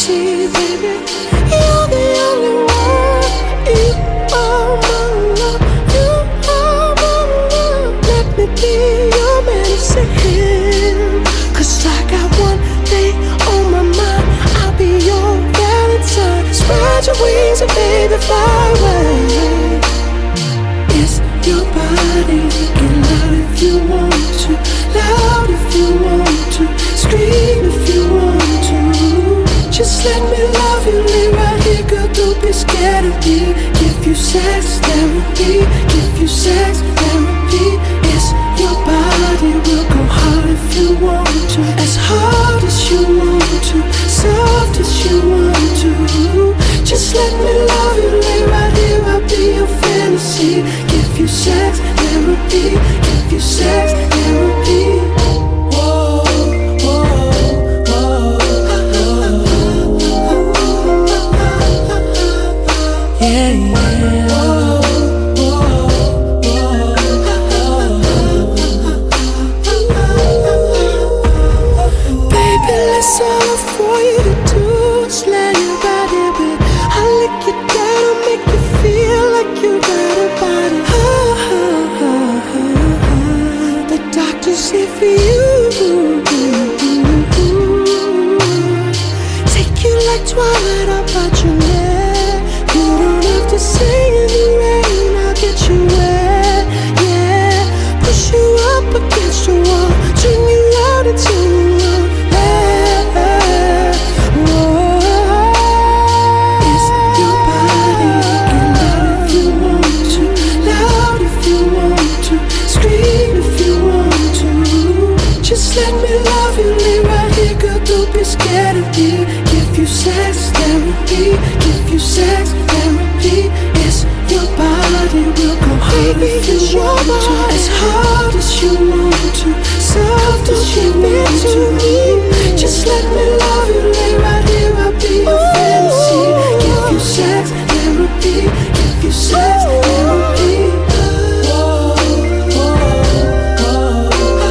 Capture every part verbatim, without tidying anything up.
fantasy, baby. You're the only one. You are my love. You are my love. Let me be your medicine. Cause I got one thing on my mind. I'll be your Valentine. Spread your wings and baby fly away. It's your body. Get loud if you want to. Loud if you want to. Scream if you want to. Just let me love you. Lay right here, girl, don't be scared of me. Give you sex therapy. Give you sex therapy. It's your body. We'll go hard if you want to. As hard as you want to. Soft as you want to. Just let me love you. Lay right here, I'll be your fantasy. Give you sex therapy. Give you sex therapy. Whoa, whoa, whoa. Yeah, yeah. Whoa, whoa, whoa. Baby, that's all for you to do. Slay your body, baby. I'll lick you down, I'll make you feel like you got a body. Ah, ah, ah, ah. The doctor's here for you. Take you like Twilight up at your neck. You don't have to sing in the rain, I'll get you wet. Yeah, push you up against your wall. Turn you loud until you want. Yeah, yeah. Whoa. It's your body. Get loud if you want to. Loud if you want to. Scream if you want to. Just let me love you. Lay right here, girl, don't be scared of me. Give you sex therapy. Give you sex therapy. It's your body. We'll go hard if you want to. As hard as you want to. Soft as you want to. Just let me love you. Lay right here, I'll be your fantasy. Give you sex therapy. Give you sex therapy. Whoa, whoa,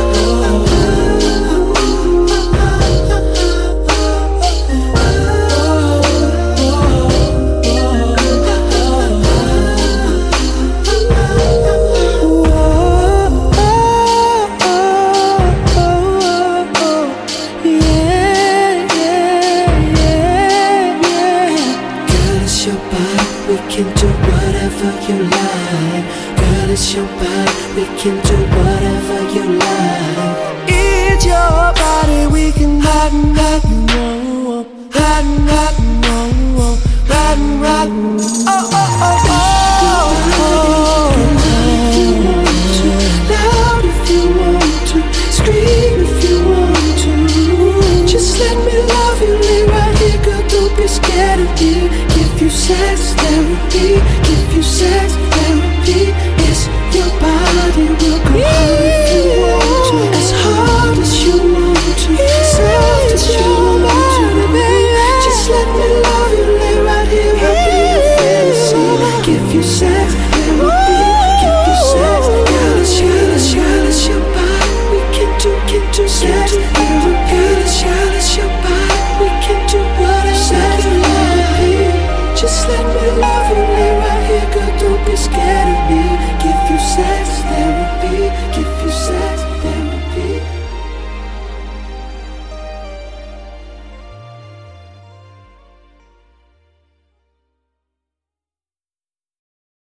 we can do whatever you like. Girl, it's your body, we can do whatever you like. It's your body, we can rock and rock and roll. Rock and rock and roll. Rock and rock. Oh, oh, oh, oh. If you want to, loud if you want to, scream if you want to. Just let me love you, lay right here, girl, don't be scared of me. Give you sex therapy, give you sex therapy. It's your body, we'll go hard if you want to. As hard as you want to, soft as you want to. Just let me love you, lay right here, I'll be your fantasy. Give you sex therapy, give you sex. Girl, it's your, it's your, it's your body. We can do, can do sex therapy. Girl, it's your, it's your body. We can do whatever you like. Just let